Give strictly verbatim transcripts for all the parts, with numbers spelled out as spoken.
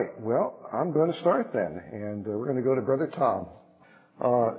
right. Well, I'm going to start then, and uh, we're going to go to Brother Tom. Uh,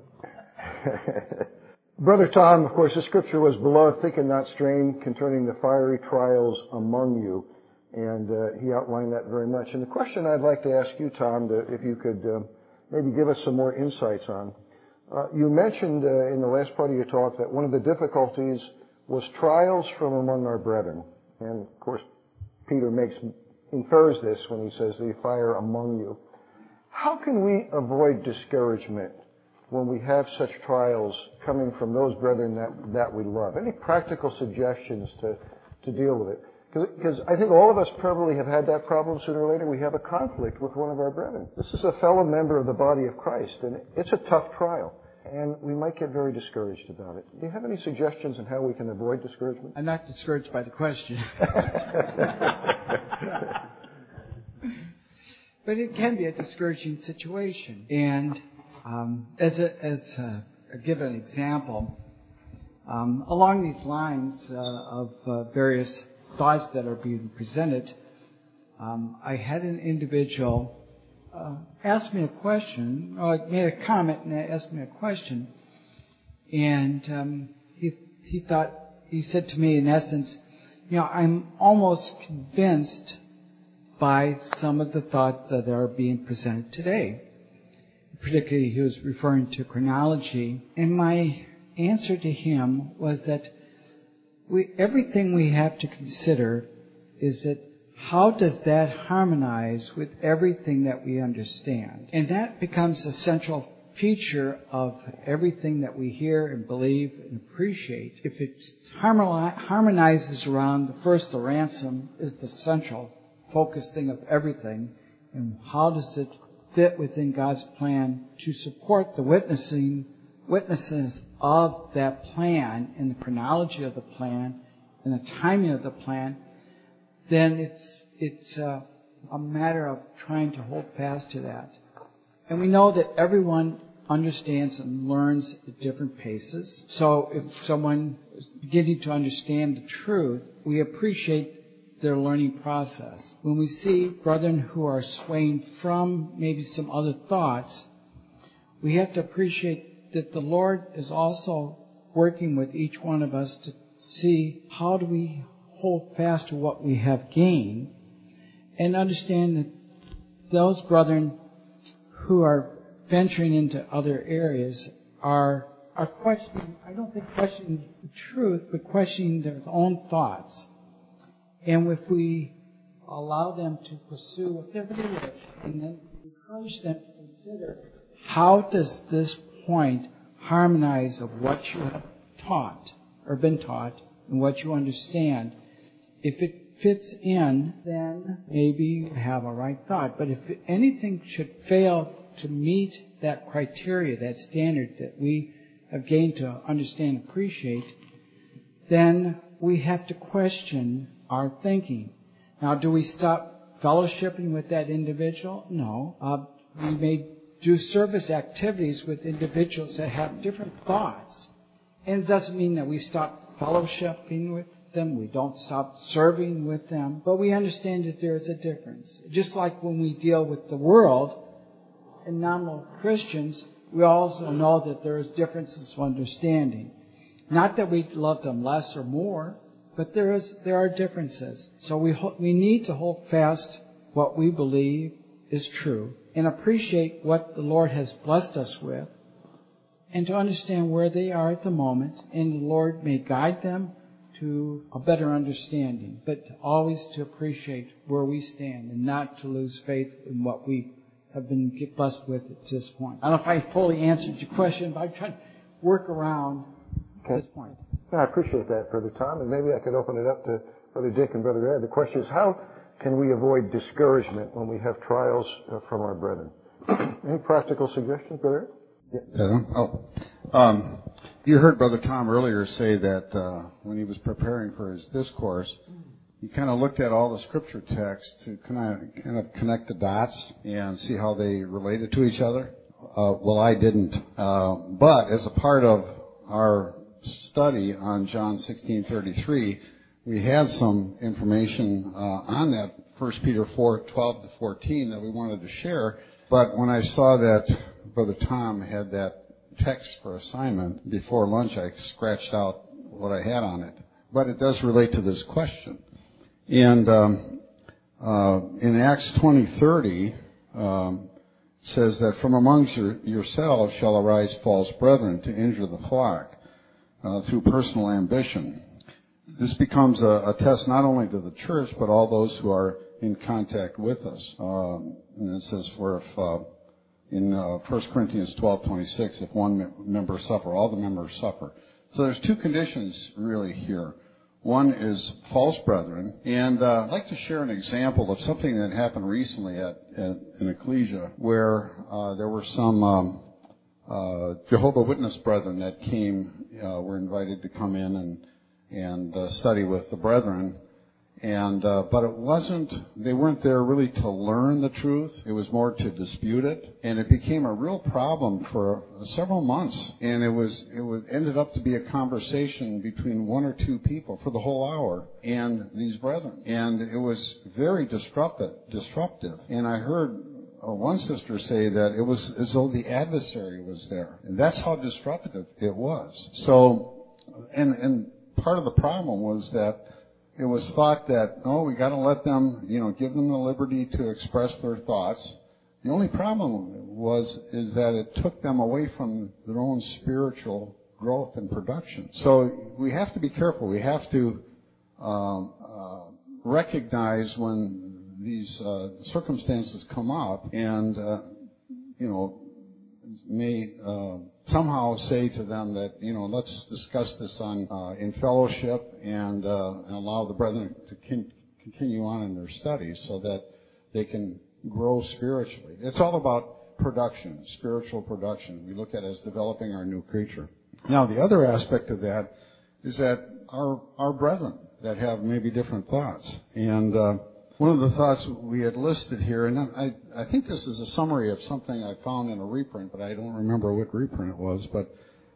Brother Tom, of course, the scripture was, "Beloved, think it not strange concerning the fiery trials among you." And uh, he outlined that very much. And the question I'd like to ask you, Tom, to, if you could uh, maybe give us some more insights on. Uh, you mentioned uh, in the last part of your talk that one of the difficulties was trials from among our brethren. And, of course, Peter makes infers this when he says the fire among you. How can we avoid discouragement when we have such trials coming from those brethren that, that we love? Any practical suggestions to, to deal with it? Because I think all of us probably have had that problem sooner or later. We have a conflict with one of our brethren. This is a fellow member of the body of Christ, and it's a tough trial. And we might get very discouraged about it. Do you have any suggestions on how we can avoid discouragement? I'm not discouraged by the question. But it can be a discouraging situation. And um, as a, as a, a give an example, um, along these lines uh, of uh, various thoughts that are being presented, um, I had an individual uh, ask me a question, or made a comment and asked me a question, and um, he he thought he said to me in essence, you know, I'm almost convinced by some of the thoughts that are being presented today. Particularly, he was referring to chronology, and my answer to him was that we, everything we have to consider is that how does that harmonize with everything that we understand? And that becomes a central feature of everything that we hear and believe and appreciate. If it harmonizes around, first, the ransom is the central focus thing of everything, and how does it fit within God's plan to support the witnessing witnesses of that plan and the chronology of the plan and the timing of the plan, then it's it's uh, a matter of trying to hold fast to that. And we know that everyone understands and learns at different paces. So if someone is beginning to understand the truth, we appreciate their learning process. When we see brethren who are swaying from maybe some other thoughts, we have to appreciate that the Lord is also working with each one of us to see how do we hold fast to what we have gained, and understand that those brethren who are venturing into other areas are are questioning, I don't think questioning the truth, but questioning their own thoughts. And if we allow them to pursue what they're believing, and then encourage them to consider, how does this point harmonize of what you have taught or been taught and what you understand? If it fits in, then maybe you have a right thought. But if anything should fail to meet that criteria, that standard that we have gained to understand and appreciate, then we have to question our thinking. Now, do we stop fellowshipping with that individual? No. Uh, we may do service activities with individuals that have different thoughts. And it doesn't mean that we stop fellowshipping with them, we don't stop serving with them, but we understand that there is a difference. Just like when we deal with the world and nominal Christians, we also know that there is differences of understanding. Not that we love them less or more, but there is there are differences. So we ho- we need to hold fast what we believe is true and appreciate what the Lord has blessed us with, and to understand where they are at the moment, and the Lord may guide them to a better understanding, but always to appreciate where we stand and not to lose faith in what we have been blessed with at this point. I don't know if I fully answered your question, but I'm trying to work around okay. this point. I appreciate that, Brother Tom, and maybe I could open it up to Brother Dick and Brother Ed. The question is, how can we avoid discouragement when we have trials uh, from our brethren? Any practical suggestions, Brother Ed? Yeah. Oh, um, you heard Brother Tom earlier say that uh, when he was preparing for his discourse, he kind of looked at all the scripture texts to kind of, kind of connect the dots and see how they related to each other. Uh, well, I didn't. Uh, but as a part of our study on John sixteen thirty-three, we had some information uh, on that First Peter four, twelve to fourteen that we wanted to share. But when I saw that Brother Tom had that text for assignment before lunch, I scratched out what I had on it. But it does relate to this question. And um, uh, in Acts twenty thirty, um, says that from amongst your, yourselves shall arise false brethren to injure the flock uh, through personal ambition. This becomes a, a test not only to the church, but all those who are in contact with us. Um, and it says, for if uh, in uh, First Corinthians twelve twenty-six, if one member suffer, all the members suffer. So there's two conditions really here. One is false brethren, and uh, I'd like to share an example of something that happened recently at, at an ecclesia where uh, there were some um, uh, Jehovah Witness brethren that came, uh, were invited to come in and and uh, study with the brethren. And uh, but it wasn't, they weren't there really to learn the truth. It was more to dispute it. And it became a real problem for several months. And it was, it was ended up to be a conversation between one or two people for the whole hour and these brethren. And it was very disruptive, disruptive. And I heard uh, one sister say that it was as though the adversary was there. And that's how disruptive it was. So, and, and part of the problem was that it was thought that, oh, we got to let them, you know, give them the liberty to express their thoughts. The only problem was, is that it took them away from their own spiritual growth and production. So we have to be careful. We have to um, uh, recognize when these uh, circumstances come up and, uh, you know, may uh, somehow say to them that, you know, let's discuss this on uh, in fellowship and, uh, and allow the brethren to con- continue on in their studies so that they can grow spiritually. It's all about production, spiritual production. We look at it as developing our new creature. Now, the other aspect of that is that our our brethren that have maybe different thoughts. And uh, one of the thoughts we had listed here, and I, I think this is a summary of something I found in a reprint, but I don't remember what reprint it was, but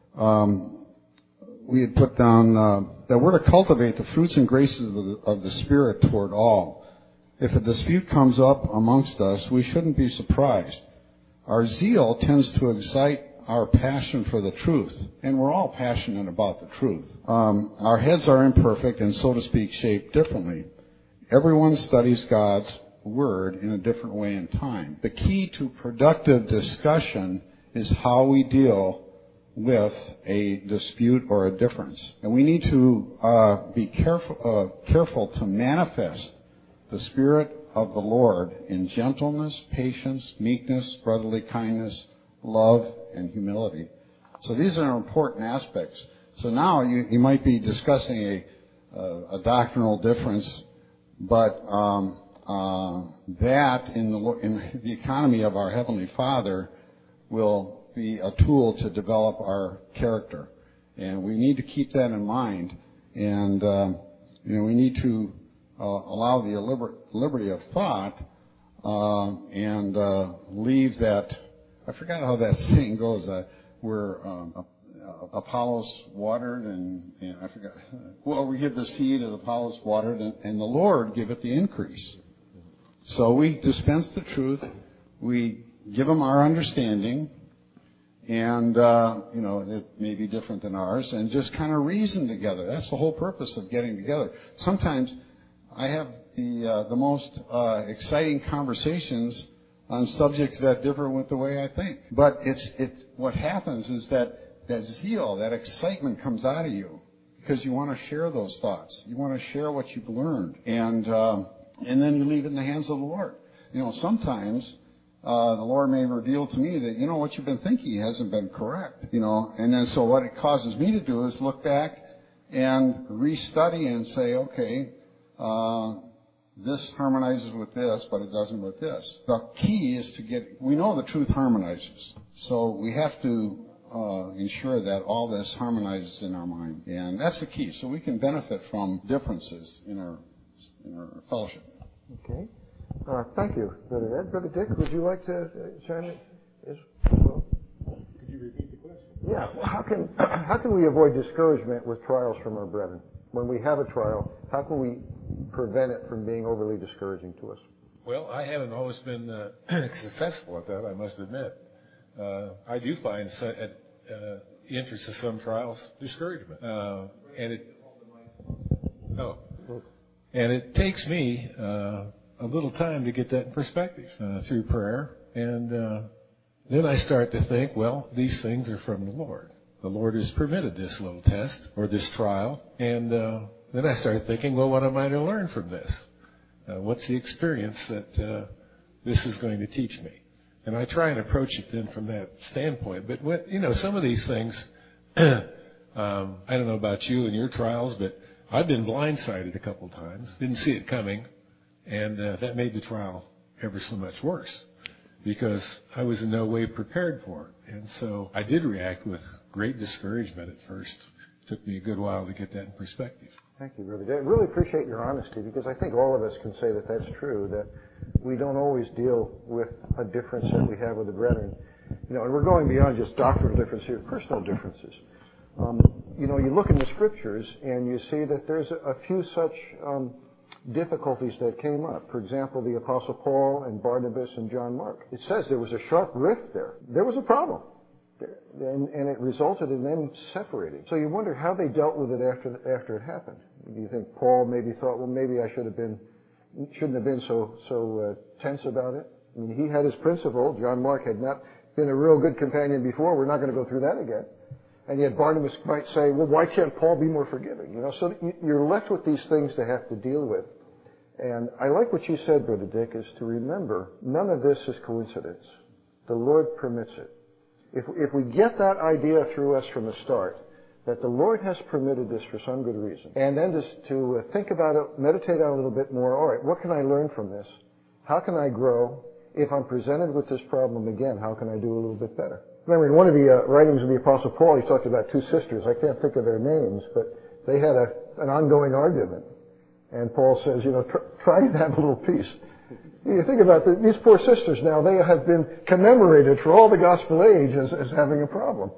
um, we had put down uh, that we're to cultivate the fruits and graces of the, of the Spirit toward all. If a dispute comes up amongst us, we shouldn't be surprised. Our zeal tends to excite our passion for the truth, and we're all passionate about the truth. Um, our heads are imperfect and, so to speak, shaped differently. Everyone studies God's Word in a different way and time. The key to productive discussion is how we deal with a dispute or a difference. And we need to uh, be careful, uh, careful to manifest the Spirit of the Lord in gentleness, patience, meekness, brotherly kindness, love, and humility. So these are important aspects. So now you, you might be discussing a, uh, a doctrinal difference, but um, uh, that in the, in the economy of our Heavenly Father will be a tool to develop our character. And we need to keep that in mind. And, uh, you know, we need to uh, allow the liber- liberty of thought uh, and uh, leave that. I forgot how that saying goes. Uh, where um, uh, Apollos watered and, and I forgot. Well, we give the seed as Apollos watered, and, and the Lord giveth the increase. So we dispense the truth. We give them our understanding, and uh, you know it may be different than ours, and just kind of reason together. That's the whole purpose of getting together. Sometimes I have the uh, the most uh, exciting conversations on subjects that differ with the way I think. But it's it. What happens is that that zeal, that excitement comes out of you because you want to share those thoughts. You want to share what you've learned, and um, and then you leave it in the hands of the Lord. You know, sometimes uh, the Lord may reveal to me that, you know, what you've been thinking hasn't been correct. You know, and then so what it causes me to do is look back and restudy and say, okay, uh, this harmonizes with this, but it doesn't with this. The key is to get, we know the truth harmonizes. So we have to uh, ensure that all this harmonizes in our mind. And that's the key. So we can benefit from differences in our, in our fellowship. Okay. Uh, thank you, Brother Ed. Brother Dick, would you like to uh, chime in? Yes. Well, could you repeat the question? Yeah. Well, how can, how can we avoid discouragement with trials from our brethren? When we have a trial, how can we prevent it from being overly discouraging to us? Well, I haven't always been uh, successful at that, I must admit. Uh, I do find at uh, the interest of some trials discouragement, uh, and it oh, and it takes me uh, a little time to get that in perspective uh, through prayer, and uh, then I start to think, well, these things are from the Lord. The Lord has permitted this little test or this trial, and uh, then I started thinking, well, what am I to learn from this? Uh, what's the experience that uh, this is going to teach me? And I try and approach it then from that standpoint. But, when, you know, some of these things, um, I don't know about you and your trials, but I've been blindsided a couple times, didn't see it coming, and uh, that made the trial ever so much worse because I was in no way prepared for it. And so I did react with great discouragement at first. It took me a good while to get that in perspective. Thank you, Brother Dick. I really appreciate your honesty because I think all of us can say that that's true, that we don't always deal with a difference that we have with the brethren. You know, and we're going beyond just doctrinal differences here, personal differences. Um, you know, you look in the Scriptures and you see that there's a, a few such um, difficulties that came up. For example, the Apostle Paul and Barnabas and John Mark. It says there was a sharp rift there. There was a problem. And, and it resulted in them separating. So you wonder how they dealt with it after after it happened. Do you think Paul maybe thought, well, maybe I should have been, shouldn't have been so so uh, tense about it? I mean, he had his principle. John Mark had not been a real good companion before. We're not going to go through that again. And yet Barnabas might say, well, why can't Paul be more forgiving? You know, so you're left with these things to have to deal with. And I like what you said, Brother Dick, is to remember none of this is coincidence. The Lord permits it. If, if we get that idea through us from the start, that the Lord has permitted this for some good reason, and then just to think about it, meditate on it a little bit more, all right, what can I learn from this? How can I grow? If I'm presented with this problem again, how can I do a little bit better? Remember, in one of the uh, writings of the Apostle Paul, he talked about two sisters. I can't think of their names, but they had a, an ongoing argument. And Paul says, you know, tr- try and have a little peace. You think about the, these poor sisters now, they have been commemorated for all the gospel age as, as having a problem.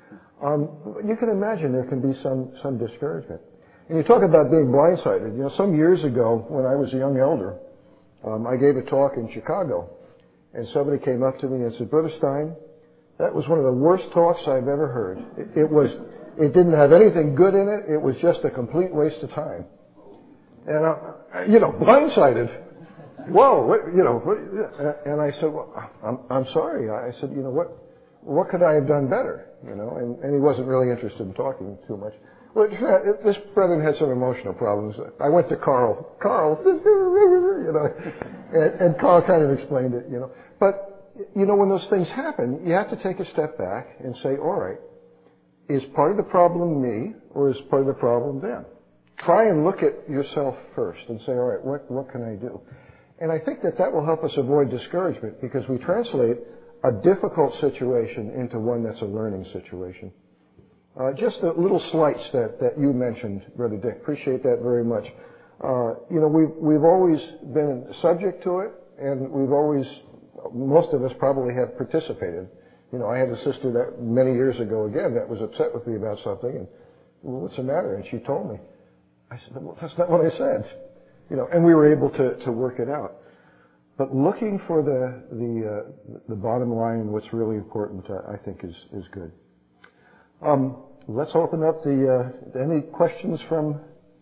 Um, you can imagine there can be some, some discouragement. And you talk about being blindsided. You know, some years ago, when I was a young elder, um, I gave a talk in Chicago. And somebody came up to me and said, Brother Stein, that was one of the worst talks I've ever heard. It, it was, it didn't have anything good in it. It was just a complete waste of time. And, I, you know, blindsided. Whoa, what, you know, what, and I said, well, I'm, I'm sorry. I said, you know, what, what could I have done better? You know, and, and he wasn't really interested in talking too much. Well, this brethren had some emotional problems. I went to Carl. Carl, you know, and, and Carl kind of explained it, you know. But, you know, when those things happen, you have to take a step back and say, all right, is part of the problem me or is part of the problem them? Try and look at yourself first and say, all right, what, what can I do? And I think that that will help us avoid discouragement because we translate a difficult situation into one that's a learning situation. Uh, just the little slights that, that you mentioned, Brother Dick. Appreciate that very much. Uh, you know, we've, we've always been subject to it, and we've always, most of us probably have participated. You know, I had a sister that many years ago, again, that was upset with me about something, and, well, what's the matter? And she told me. I said, well, that's not what I said. You know, and we were able to, to work it out. But looking for the the uh, the bottom line, what's really important, uh, I think, is is good. Um, let's open up the uh, any questions from.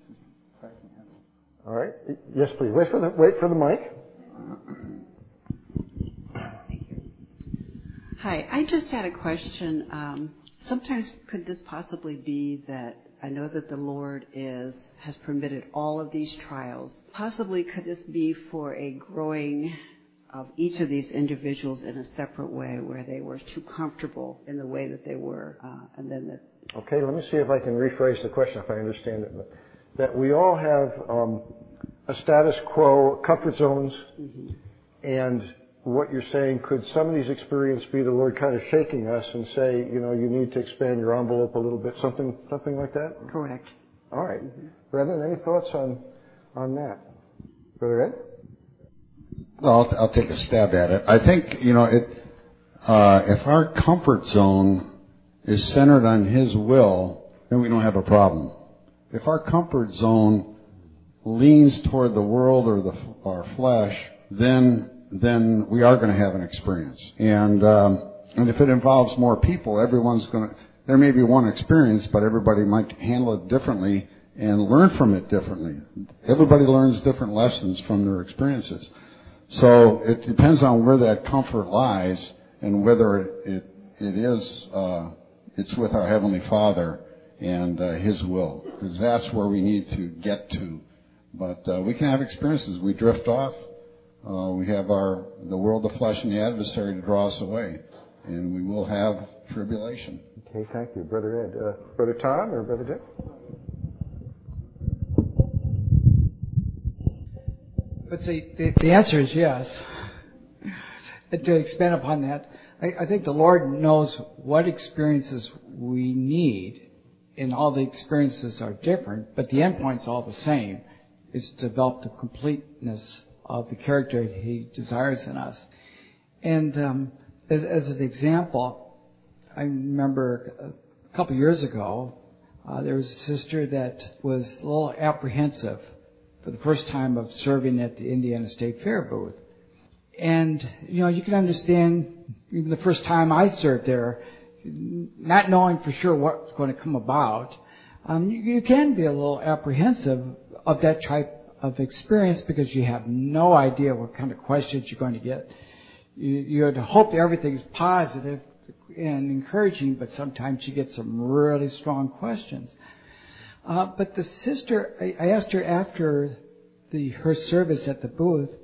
All right, yes, please. Wait for the wait for the mic. Thank you. Hi, I just had a question. Um, sometimes could this possibly be that? I know that the Lord is has permitted all of these trials. Possibly could this be for a growing of each of these individuals in a separate way where they were too comfortable in the way that they were, uh, and then the... Okay, let me see if I can rephrase the question if I understand it. That we all have um, a status quo, comfort zones, mm-hmm. and what you're saying, could some of these experiences be the Lord kind of shaking us and say, you know, you need to expand your envelope a little bit, something something like that? Correct. All right. Mm-hmm. Brethren, any thoughts on on that? Brother Ed? Well, I'll, I'll take a stab at it. I think, you know, it, uh, if our comfort zone is centered on His will, then we don't have a problem. If our comfort zone leans toward the world or the our flesh, then then we are going to have an experience. And um, and if it involves more people, everyone's going to. There may be one experience, but everybody might handle it differently and learn from it differently. Everybody learns different lessons from their experiences. So it depends on where that comfort lies and whether it it, it is uh, it's with our Heavenly Father and uh, His will, because that's where we need to get to. But uh, we can have experiences. We drift off. Uh, we have our the world, the flesh, and the adversary to draw us away, and we will have tribulation. Okay, thank you, Brother Ed. Uh, Brother Tom or Brother Dick? But see, the, the answer is yes. And to expand upon that, I, I think the Lord knows what experiences we need, and all the experiences are different, but the end point's all the same. It's to develop the completeness of the character He desires in us. And um, as, as an example, I remember a couple years ago, uh, there was a sister that was a little apprehensive for the first time of serving at the Indiana State Fair booth. And, you know, you can understand, even the first time I served there, not knowing for sure what's going to come about, um, you, you can be a little apprehensive of that type of experience because you have no idea what kind of questions you're going to get. You, you would hope that everything's positive and encouraging, but sometimes you get some really strong questions. Uh, but the sister, I, I asked her after the her service at the booth,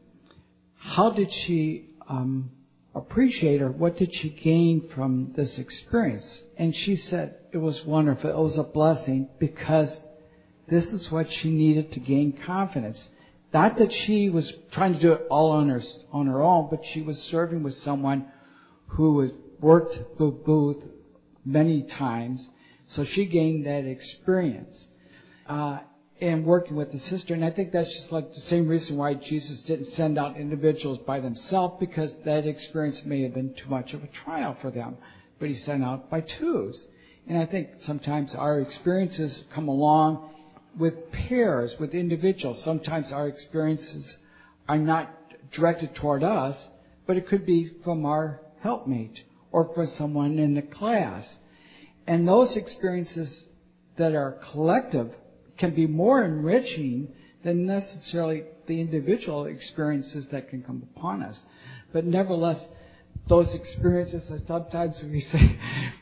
how did she um, appreciate, or what did she gain from this experience? And she said it was wonderful. It was a blessing because this is what she needed to gain confidence. Not that she was trying to do it all on her on her own, but she was serving with someone who had worked the booth many times, so she gained that experience. Uh, and working with the sister, and I think that's just like the same reason why Jesus didn't send out individuals by themselves, because that experience may have been too much of a trial for them, but He sent out by twos. And I think sometimes our experiences come along with pairs, with individuals. Sometimes our experiences are not directed toward us, but it could be from our helpmate or from someone in the class. And those experiences that are collective can be more enriching than necessarily the individual experiences that can come upon us. But nevertheless, those experiences, sometimes we say,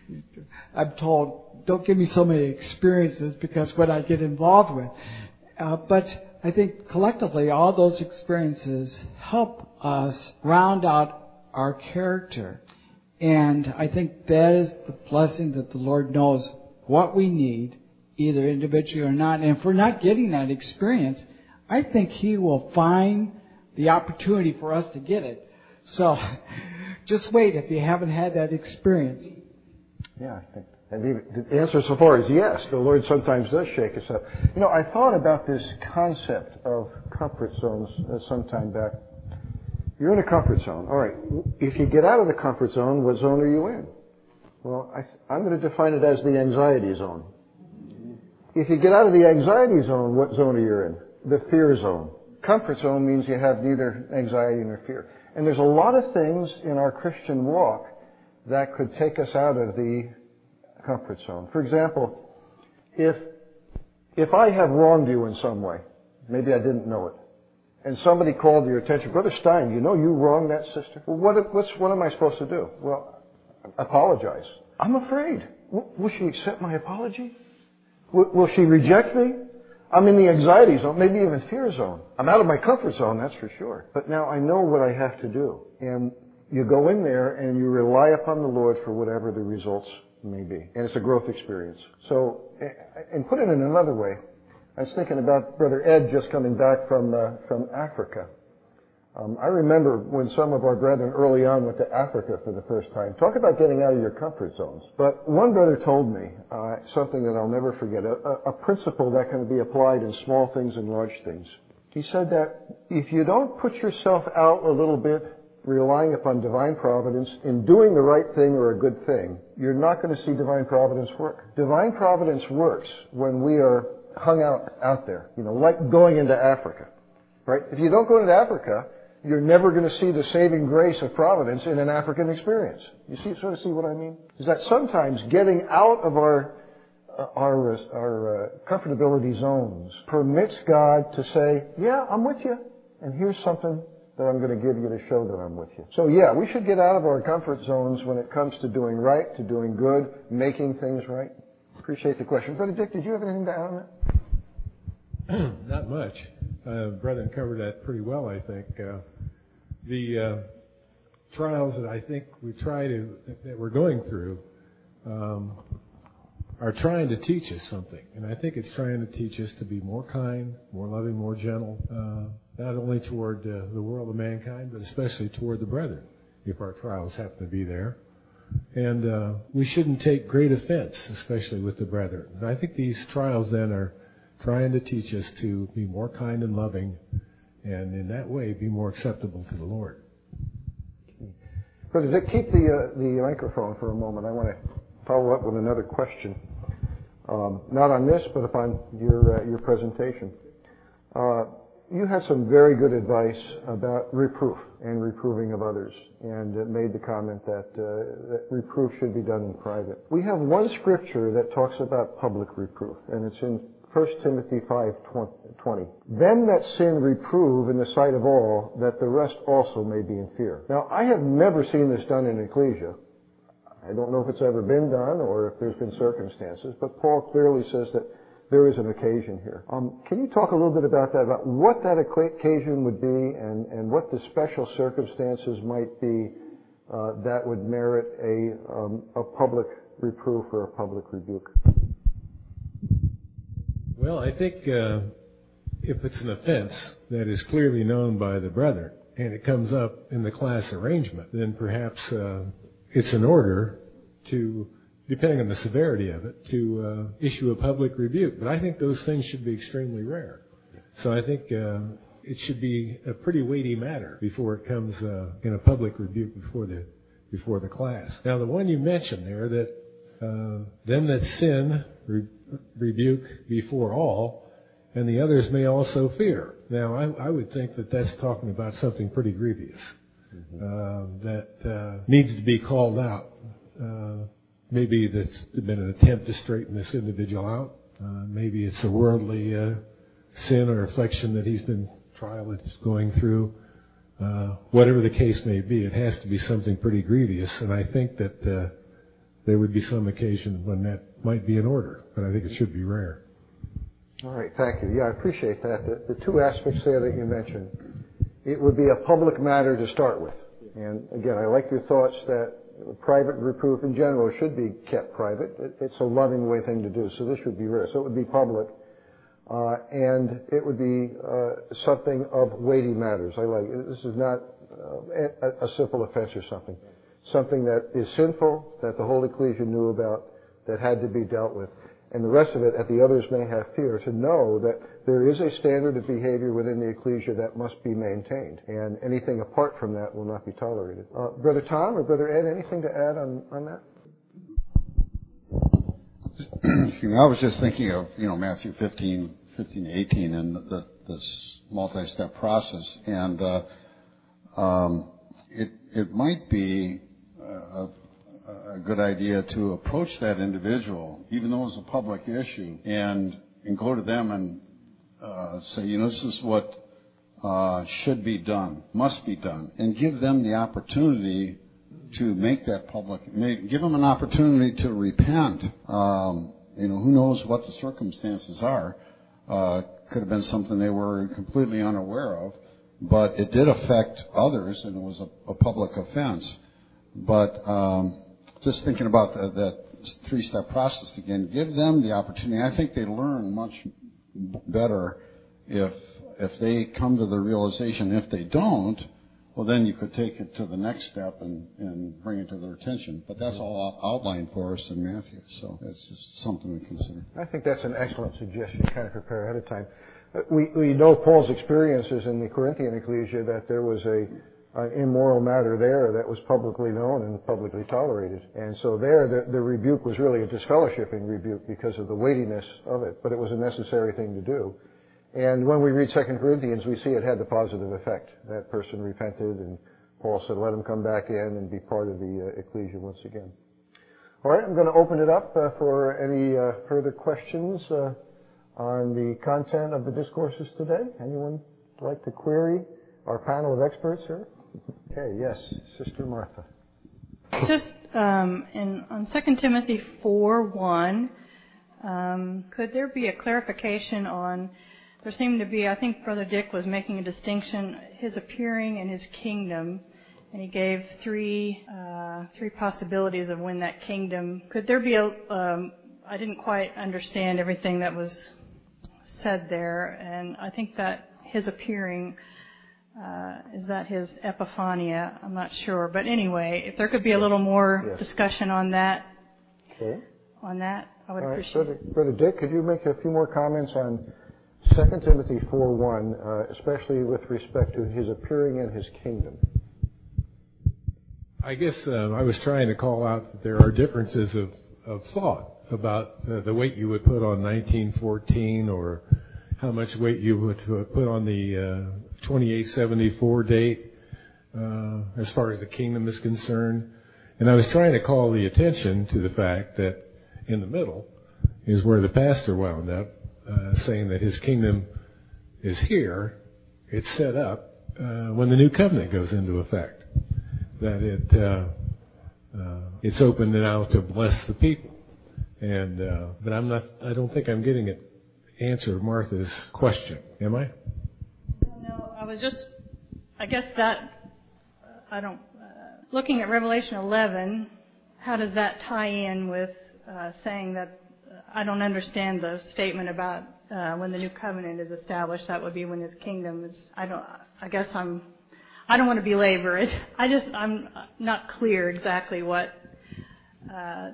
I'm told, don't give me so many experiences because what I get involved with. Uh, but I think collectively, all those experiences help us round out our character. And I think that is the blessing that the Lord knows what we need, either individually or not. And if we're not getting that experience, I think He will find the opportunity for us to get it. So just wait if you haven't had that experience. Yeah, I think and the answer so far is yes. The Lord sometimes does shake us up. You know, I thought about this concept of comfort zones uh, some time back. You're in a comfort zone. All right. If you get out of the comfort zone, what zone are you in? Well, I, I'm going to define it as the anxiety zone. If you get out of the anxiety zone, what zone are you in? The fear zone. Comfort zone means you have neither anxiety nor fear. And there's a lot of things in our Christian walk that could take us out of the comfort zone. For example, if if I have wronged you in some way, maybe I didn't know it, and somebody called your attention, Brother Stein, you know you wronged that sister? Well, what, what's, what am I supposed to do? Well, apologize. I'm afraid. W- will she accept my apology? W- will she reject me? I'm in the anxiety zone, maybe even fear zone. I'm out of my comfort zone, that's for sure. But now I know what I have to do. And you go in there and you rely upon the Lord for whatever the results may be. And it's a growth experience. So, and put it in another way, I was thinking about Brother Ed just coming back from uh, from Africa. Um, I remember when some of our brethren early on went to Africa for the first time. Talk about getting out of your comfort zones. But one brother told me uh, something that I'll never forget, a, a principle that can be applied in small things and large things. He said that if you don't put yourself out a little bit, relying upon divine providence in doing the right thing or a good thing, you're not going to see divine providence work. Divine providence works when we are hung out out there. You know, like going into Africa, right? If you don't go into Africa, you're never going to see the saving grace of providence in an African experience. You see, sort of see what I mean? Is that sometimes getting out of our uh, our our uh, comfortability zones permits God to say, "Yeah, I'm with you, and here's something that I'm going to give you to show that I'm with you." So yeah, we should get out of our comfort zones when it comes to doing right, to doing good, making things right. Appreciate the question. Brother Dick, did you have anything to add on that? Not much. Uh, Brethren covered that pretty well, I think. Uh, the uh, trials that I think we try to, that we're going through, um, are trying to teach us something. And I think it's trying to teach us to be more kind, more loving, more gentle, uh, not only toward uh, the world of mankind, but especially toward the brethren, if our trials happen to be there. And uh, we shouldn't take great offense, especially with the brethren. And I think these trials then are trying to teach us to be more kind and loving, and in that way be more acceptable to the Lord. Brother Dick, keep the uh, the microphone for a moment. I want to follow up with another question, um, not on this, but upon your uh, your presentation. Uh, you had some very good advice about reproof and reproving of others, and it made the comment that, uh, that reproof should be done in private. We have one scripture that talks about public reproof, and it's in First Timothy five twenty. Them that sin reprove in the sight of all, that the rest also may be in fear. Now, I have never seen this done in ecclesia. I don't know if it's ever been done or if there's been circumstances, but Paul clearly says that there is an occasion here. Um, can you talk a little bit about that, about what that occasion would be and, and what the special circumstances might be uh, that would merit a, um, a public reproof or a public rebuke? Well, I think uh, if it's an offense that is clearly known by the brethren and it comes up in the class arrangement, then perhaps uh, it's in order to, depending on the severity of it, to uh, issue a public rebuke. But I think those things should be extremely rare. So I think uh, it should be a pretty weighty matter before it comes uh, in a public rebuke before the before the class. Now, the one you mentioned there, that uh, them that sin re- rebuke before all, and the others may also fear. Now, I, I would think that that's talking about something pretty grievous, mm-hmm. uh, that uh, needs to be called out. Uh, maybe there's been an attempt to straighten this individual out. Uh, maybe it's a worldly uh, sin or affliction that he's been trial that's going through. Uh, whatever the case may be, it has to be something pretty grievous, and I think that uh, there would be some occasion when that might be in order, but I think it should be rare. All right, thank you. Yeah, I appreciate that. The, the two aspects there that you mentioned, it would be a public matter to start with. And again, I like your thoughts that private reproof in general should be kept private. It, it's a loving way thing to do, so this would be rare. So it would be public. Uh, and it would be uh, something of weighty matters. I like it. This is not uh, a, a simple offense or something. Something that is sinful, that the whole ecclesia knew about, that had to be dealt with. And the rest of it, that the others may have fear, to know that there is a standard of behavior within the ecclesia that must be maintained. And anything apart from that will not be tolerated. Uh, Brother Tom or Brother Ed, anything to add on, on that? Excuse me, I was just thinking of, you know, Matthew fifteen, fifteen to eighteen and the, this multi-step process. And uh, um, it, it might be a, a good idea to approach that individual, even though it's a public issue, and and go to them and uh, say, you know, this is what uh, should be done, must be done, and give them the opportunity to make that public, make, give them an opportunity to repent. Um, you know, who knows what the circumstances are. Uh, could have been something they were completely unaware of, but it did affect others, and it was a, a public offense. But um, just thinking about the, that three-step process again, give them the opportunity. I think they learn much better if if they come to the realization. If they don't, well, then you could take it to the next step and, and bring it to their attention. But that's all outlined for us in Matthew, so that's just something to consider. I think that's an excellent suggestion to kind of prepare ahead of time. We, we know Paul's experiences in the Corinthian ecclesia that there was a uh, immoral matter there that was publicly known and publicly tolerated. And so there, the, the rebuke was really a disfellowshipping rebuke because of the weightiness of it, but it was a necessary thing to do. And when we read Second Corinthians, we see it had the positive effect. That person repented, and Paul said, let him come back in and be part of the uh, ecclesia once again. All right, I'm going to open it up uh, for any uh, further questions uh, on the content of the discourses today. Anyone like to query our panel of experts here? Okay, yes, Sister Martha. Just um, in, on Second Timothy four one, um, could there be a clarification on, there seemed to be, I think Brother Dick was making a distinction, his appearing and his kingdom, and he gave three uh, three possibilities of when that kingdom, could there be a, um, I didn't quite understand everything that was said there, and I think that his appearing, uh, is that his epiphania? I'm not sure. But anyway, if there could be a little more yes. discussion on that, okay. on that, I would All right. appreciate Brother, it. Brother Dick, could you make a few more comments on Second Timothy four one, uh, especially with respect to his appearing in his kingdom? I guess uh, I was trying to call out that there are differences of, of thought about uh, the weight you would put on nineteen fourteen, or how much weight you would put on the uh, twenty-eight seventy-four date uh, as far as the kingdom is concerned. And I was trying to call the attention to the fact that in the middle is where the pastor wound up, uh, saying that his kingdom is here. It's set up uh, when the new covenant goes into effect. That it uh, uh, it's open now to bless the people. And uh, but I'm not. I don't think I'm getting an answer to Martha's question. Am I? No, I was just. I guess that I don't. Uh, looking at Revelation eleven, how does that tie in with uh, saying that uh, I don't understand the statement about uh, when the new covenant is established? That would be when His kingdom is. I don't. I guess I'm. I don't want to belabor it. I just I'm not clear exactly what. Uh,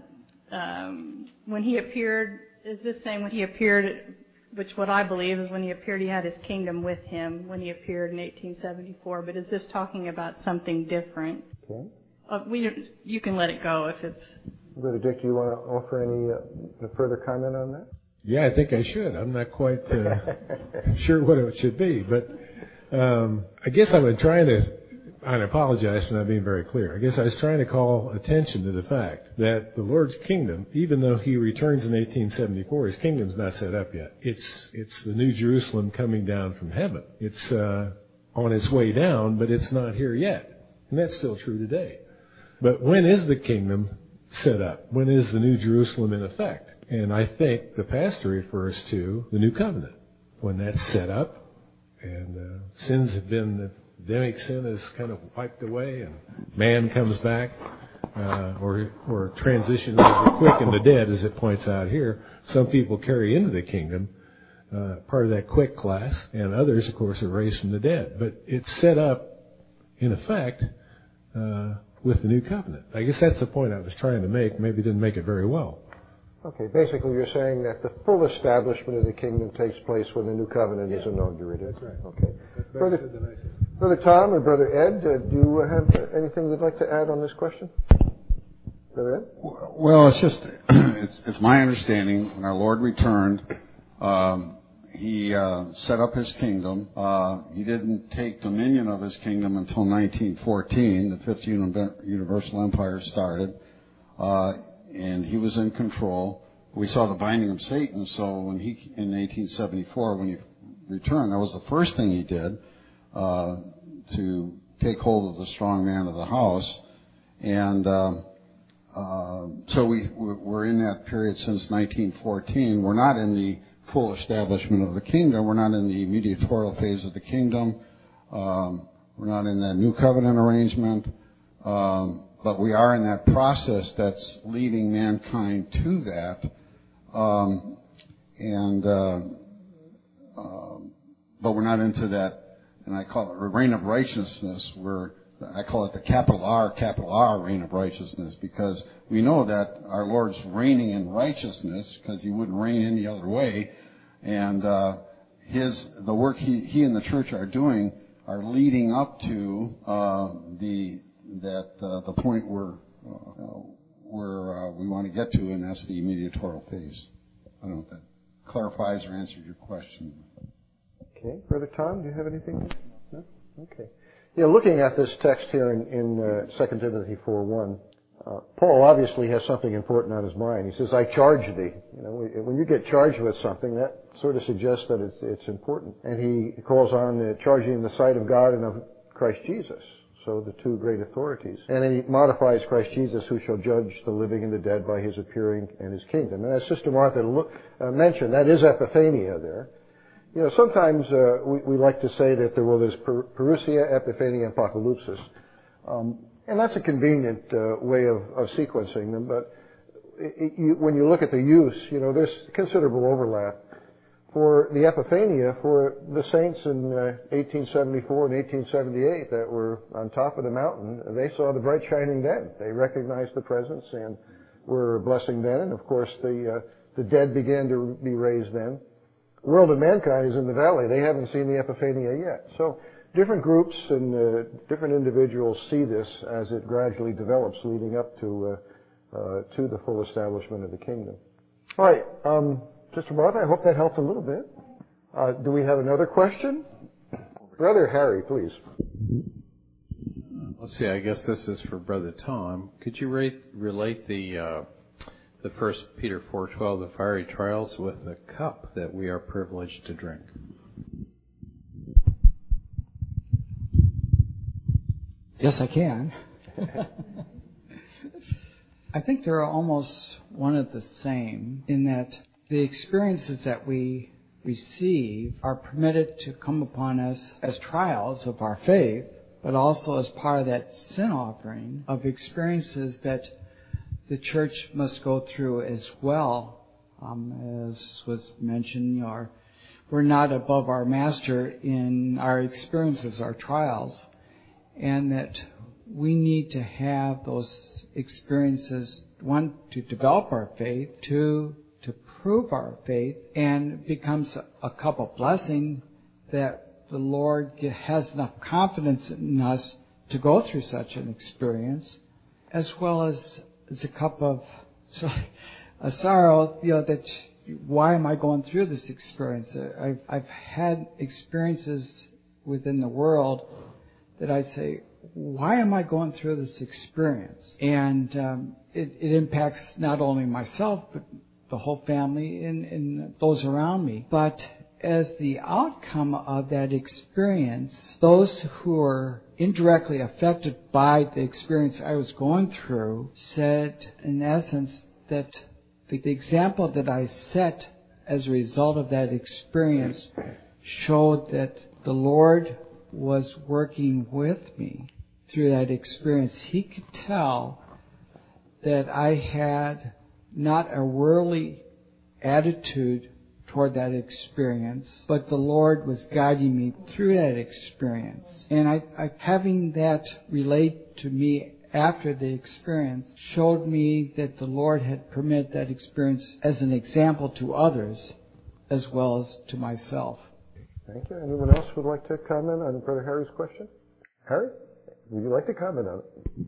Um, when he appeared, is this saying when he appeared, which what I believe is when he appeared, he had his kingdom with him when he appeared in eighteen seventy-four. But is this talking about something different? Okay. Uh, we, you can let it go if it's. Brother Dick, do you want to offer any uh, further comment on that? Yeah, I think I should. I'm not quite uh, sure what it should be, but um, I guess I've been trying to. I apologize for not being very clear. I guess I was trying to call attention to the fact that the Lord's kingdom, even though He returns in eighteen seventy-four, His kingdom's not set up yet. It's it's the New Jerusalem coming down from heaven. It's uh, on its way down, but it's not here yet. And that's still true today. But when is the kingdom set up? When is the New Jerusalem in effect? And I think the pastor refers to the New Covenant. When that's set up and uh, sins have been... The, Adamic sin is kind of wiped away, and man comes back, uh, or or transitions as the quick and the dead, as it points out here. Some people carry into the kingdom, uh, part of that quick class, and others, of course, are raised from the dead. But it's set up, in effect, uh, with the new covenant. I guess that's the point I was trying to make. Maybe didn't make it very well. Okay, basically you're saying that the full establishment of the kingdom takes place when the new covenant yeah. is inaugurated. That's right. Okay. That's Brother, nice Brother Tom or Brother Ed, uh, do you have anything you'd like to add on this question? Brother Ed? Well, it's just, it's, it's my understanding when our Lord returned, um, He uh, set up His kingdom. Uh, he didn't take dominion of His kingdom until nineteen fourteen. The Fifth Universal Empire started. Uh, And he was in control. We saw the binding of Satan. So when he, in eighteen seventy-four, when he returned, that was the first thing he did, uh, to take hold of the strong man of the house. And, uh, uh, so we, we're in that period since nineteen fourteen. We're not in the full establishment of the kingdom. We're not in the mediatorial phase of the kingdom. Um, we're not in that new covenant arrangement. Um, But we are in that process that's leading mankind to that. Um, and, uh, uh, but we're not into that, and I call it the reign of righteousness, where I call it the capital R, capital R reign of righteousness, because we know that our Lord's reigning in righteousness, because He wouldn't reign any other way. And, uh, His, the work he, he and the church are doing are leading up to uh, the that uh, the point where uh, where uh, we want to get to, and that's the mediatorial phase. I don't know if that clarifies or answers your question. Okay, Brother Tom, do you have anything? No? Okay. Yeah, looking at this text here in, in uh, Second Timothy four one, uh, Paul obviously has something important on his mind. He says, "I charge thee." You know, when you get charged with something, that sort of suggests that it's it's important. And he calls on uh, charging in the sight of God and of Christ Jesus. So the two great authorities. And then he modifies Christ Jesus, who shall judge the living and the dead by his appearing and his kingdom. And as Sister Martha look, uh, mentioned, that is epiphania there. You know, sometimes uh, we, we like to say that there well, there's per- parousia, epiphania, and apocalypsis. Um, and that's a convenient uh, way of, of sequencing them. But it, it, you, when you look at the use, you know, there's considerable overlap. For the Epiphania, for the saints in uh, eighteen seventy-four and eighteen seventy-eight that were on top of the mountain, they saw the bright shining dead. They recognized the presence and were blessing then. And of course, the uh, the dead began to be raised then. The world of mankind is in the valley. They haven't seen the Epiphania yet. So different groups and uh, different individuals see this as it gradually develops, leading up to uh, uh, to the full establishment of the kingdom. All right. Um, Sister Martha, I hope that helped a little bit. Uh, do we have another question? Brother Harry, please. Let's see, I guess this is for Brother Tom. Could you rate, relate the uh, the First Peter four twelve, the fiery trials, with the cup that we are privileged to drink? Yes, I can. I think they're almost one of the same in that the experiences that we receive are permitted to come upon us as trials of our faith, but also as part of that sin offering of experiences that the church must go through as well. Um, as was mentioned, you know, our, we're not above our master in our experiences, our trials, and that we need to have those experiences, one, to develop our faith, two, to prove our faith, and becomes a cup of blessing that the Lord has enough confidence in us to go through such an experience, as well as, as a cup of so, a sorrow, you know, that why am I going through this experience? I've, I've had experiences within the world that I say, why am I going through this experience? And um, it, it impacts not only myself, but the whole family and, and those around me. But as the outcome of that experience, those who are indirectly affected by the experience I was going through said, in essence, that the, the example that I set as a result of that experience showed that the Lord was working with me through that experience. He could tell that I had not a worldly attitude toward that experience, but the Lord was guiding me through that experience. And I, I, having that relate to me after the experience showed me that the Lord had permitted that experience as an example to others as well as to myself. Thank you. Anyone else would like to comment on Brother Harry's question? Harry, would you like to comment on it?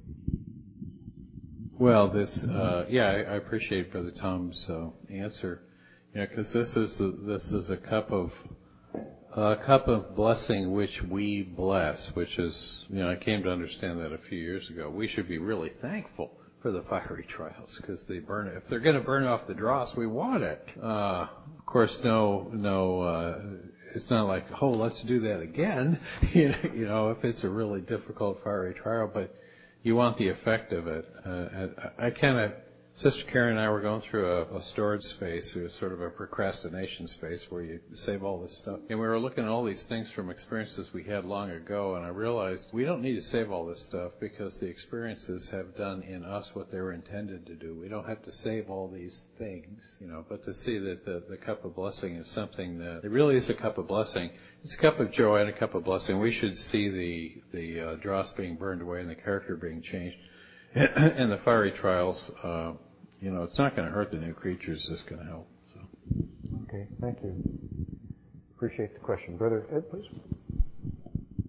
Well, this, uh, yeah, I, I appreciate Brother Tom's uh, answer, you know, because this is a, this is a cup of a cup of blessing which we bless, which is, you know, I came to understand that a few years ago. We should be really thankful for the fiery trials because they burn. If they're going to burn off the dross, we want it. Uh, of course, no, no. Uh, It's not like, oh, let's do that again. you know, you know, if it's a really difficult fiery trial, but you want the effect of it. Uh, I, I kind of, Sister Karen and I were going through a, a storage space, it was sort of a procrastination space where you save all this stuff. And we were looking at all these things from experiences we had long ago, and I realized we don't need to save all this stuff because the experiences have done in us what they were intended to do. We don't have to save all these things, you know, but to see that the, the cup of blessing is something that, it really is a cup of blessing. It's a cup of joy and a cup of blessing. We should see the, the uh, dross being burned away and the character being changed. And the fiery trials, uh, you know, it's not going to hurt the new creatures, it's just going to help. So. Okay, thank you. Appreciate the question. Brother Ed, please.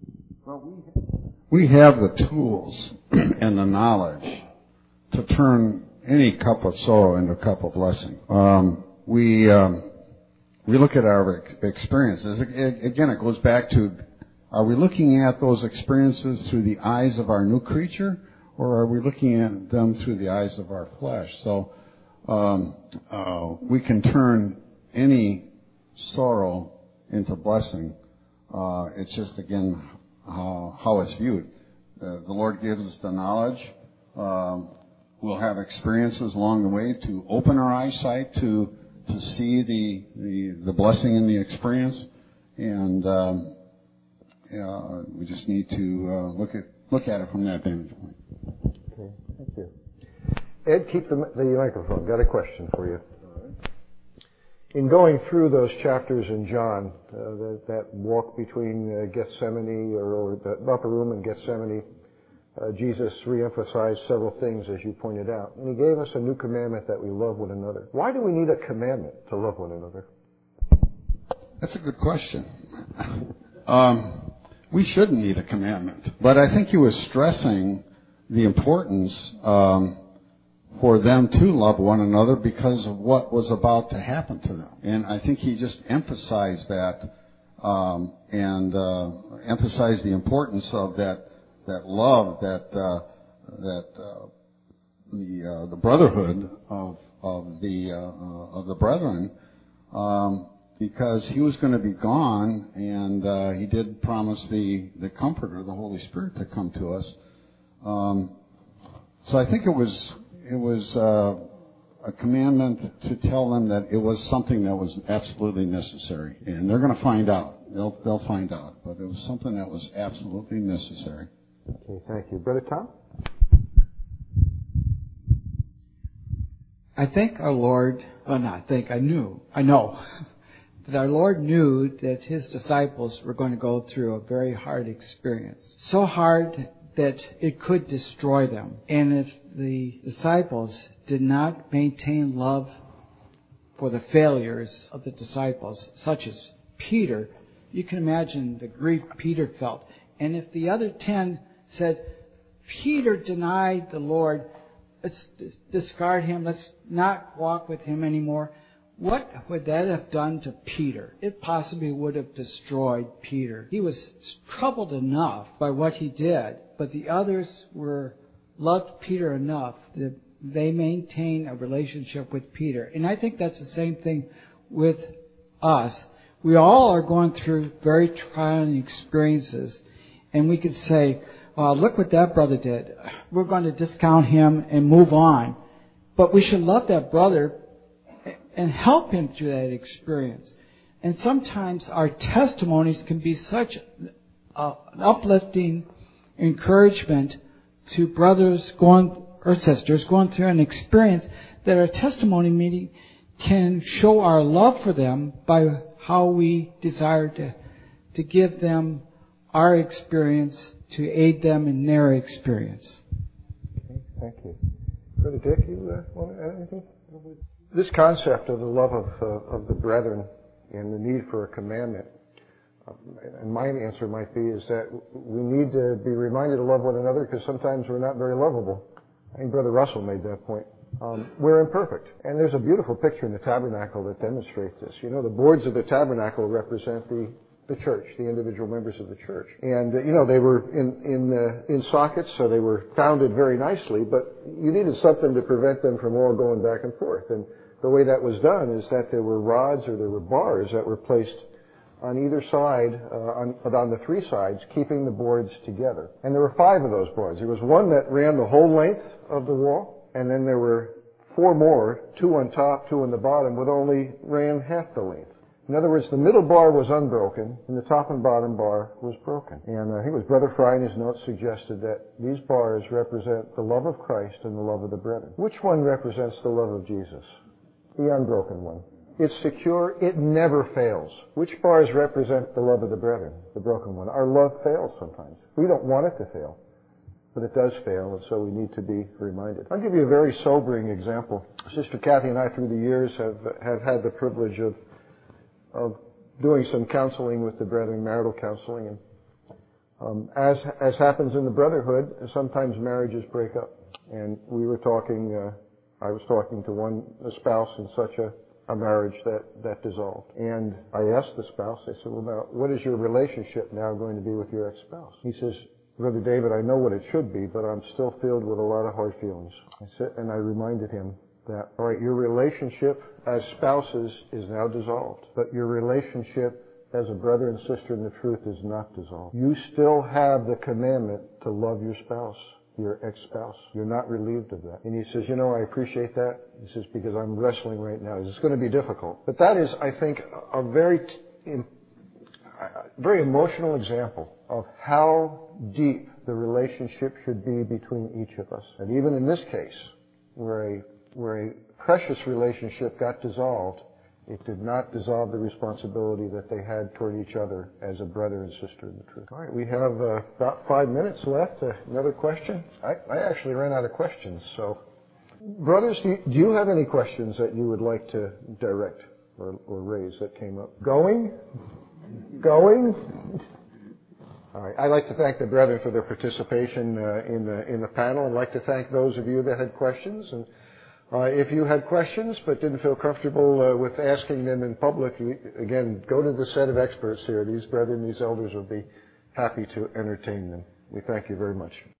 We have the tools and the knowledge to turn any cup of sorrow into a cup of blessing. Um, we um, we look at our ex- experiences. It, again, it goes back to, are we looking at those experiences through the eyes of our new creature, or are we looking at them through the eyes of our flesh? So um, uh, we can turn any sorrow into blessing. Uh, it's just, again, how, how it's viewed. Uh, the Lord gives us the knowledge. Um, we'll have experiences along the way to open our eyesight to to see the the, the blessing in the experience, and um, uh, we just need to uh, look at look at it from that vantage point. Okay, thank you. Ed, keep the, the microphone. Got a question for you. In going through those chapters in John, uh, that, that walk between uh, Gethsemane or, or the upper room in Gethsemane, uh, Jesus reemphasized several things, as you pointed out. And he gave us a new commandment that we love one another. Why do we need a commandment to love one another? That's a good question. Um, we shouldn't need a commandment. But I think he was stressing the importance um, for them to love one another because of what was about to happen to them. And I think he just emphasized that um, and uh, emphasized the importance of that that love, that uh, that uh, the uh, the brotherhood of of the uh, of the brethren, um, because he was going to be gone, and uh, he did promise the the Comforter, the Holy Spirit, to come to us. Um, so I think it was. It was uh, a commandment to tell them that it was something that was absolutely necessary, and they're going to find out. They'll they'll find out, but it was something that was absolutely necessary. Okay, thank you, Brother Tom. I think our Lord, well, not I think, I knew, I know, that our Lord knew that His disciples were going to go through a very hard experience, so hard that it could destroy them. And if the disciples did not maintain love for the failures of the disciples, such as Peter, you can imagine the grief Peter felt. And if the other ten said, Peter denied the Lord, let's discard him, let's not walk with him anymore, what would that have done to Peter? It possibly would have destroyed Peter. He was troubled enough by what he did, but the others were loved Peter enough that they maintained a relationship with Peter. And I think that's the same thing with us. We all are going through very trying experiences, and we could say, well, look what that brother did. We're going to discount him and move on. But we should love that brother and help him through that experience. And sometimes our testimonies can be such uh, an uplifting encouragement to brothers going or sisters going through an experience that our testimony meeting can show our love for them by how we desire to to give them our experience to aid them in their experience. Okay, thank you. Brother Dick, you uh, want to add anything? This concept of the love of, uh, of the brethren and the need for a commandment, uh, and my answer might be is that we need to be reminded to love one another because sometimes we're not very lovable. I think Brother Russell made that point. Um, we're imperfect. And there's a beautiful picture in the tabernacle that demonstrates this. You know, the boards of the tabernacle represent the the church, the individual members of the church. And, uh, you know, they were in in uh, in sockets, so they were founded very nicely, but you needed something to prevent them from all going back and forth. And the way that was done is that there were rods or there were bars that were placed on either side, uh, on, on the three sides, keeping the boards together. And there were five of those boards. There was one that ran the whole length of the wall, and then there were four more, two on top, two on the bottom, that only ran half the length. In other words, the middle bar was unbroken, and the top and bottom bar was broken. And I think it was Brother Fry in his notes suggested that these bars represent the love of Christ and the love of the brethren. Which one represents the love of Jesus? The unbroken one. It's secure. It never fails. Which bars represent the love of the brethren? The broken one. Our love fails sometimes. We don't want it to fail, but it does fail, and so we need to be reminded. I'll give you a very sobering example. Sister Kathy and I, through the years, have have had the privilege of of doing some counseling with the brethren, marital counseling, and Um, as as happens in the brotherhood, sometimes marriages break up. And we were talking, uh, I was talking to one a spouse in such a, a marriage that, that dissolved. And I asked the spouse, I said, well, now, what is your relationship now going to be with your ex-spouse? He says, Brother David, I know what it should be, but I'm still filled with a lot of hard feelings. I said, and I reminded him that, all right, your relationship as spouses is now dissolved, but your relationship as a brother and sister in the truth is not dissolved. You still have the commandment to love your spouse, your ex-spouse. You're not relieved of that. And he says, you know, I appreciate that. He says, because I'm wrestling right now. It's going to be difficult. But that is, I think, a very, t- very emotional example of how deep the relationship should be between each of us. And even in this case, where a, where a precious relationship got dissolved, it did not dissolve the responsibility that they had toward each other as a brother and sister in the truth. All right, we have uh, about five minutes left. Uh, another question? I, I actually ran out of questions. So, brothers, do you, do you have any questions that you would like to direct or, or raise that came up? Going? Going? All right. I'd like to thank the brethren for their participation uh, in the in the panel. I'd like to thank those of you that had questions. And Uh, if you had questions but didn't feel comfortable uh, with asking them in public, you, again, go to the set of experts here. These brethren, these elders will be happy to entertain them. We thank you very much.